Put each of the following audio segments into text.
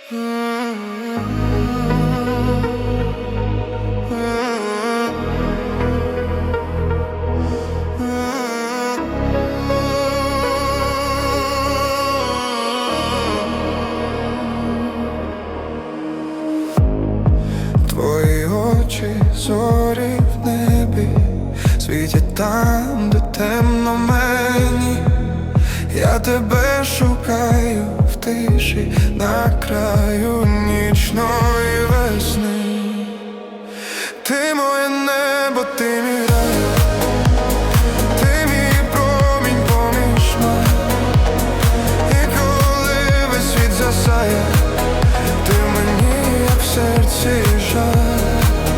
Твої очі, зорі в небі, світять там, де темно мені. Я тебе шукаю в тиші, на краю нічної весни. Ти моє небо, ти мій рай, ти мій промінь поміж хмар. І коли весь світ засяє, ти мені як в серці жар.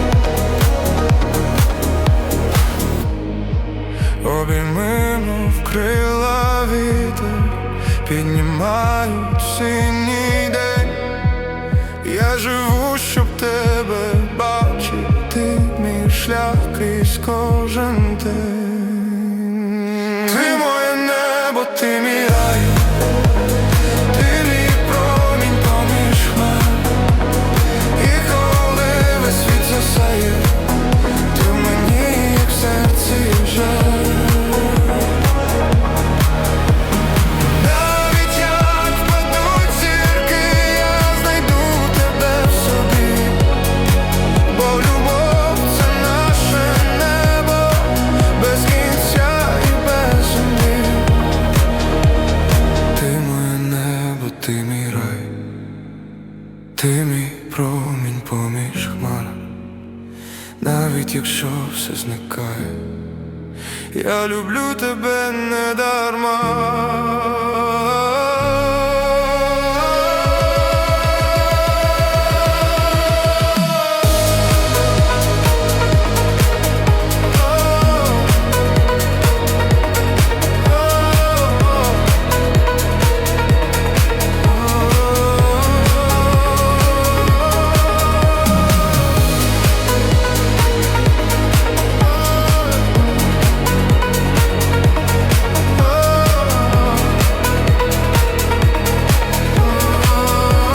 Обійми, мов крила вітер, піднімають синій день. Я живу, щоб тебе бачити, мій шлях крізь кожен день. Ти моє небо, ти мій рай, ти мій промінь поміж хмар. І коли весь світ засяє, ти мені як в серці жар. Ти мій рай, ти мій промінь поміж хмар. Навіть якщо все зникає, я люблю тебе не дарма.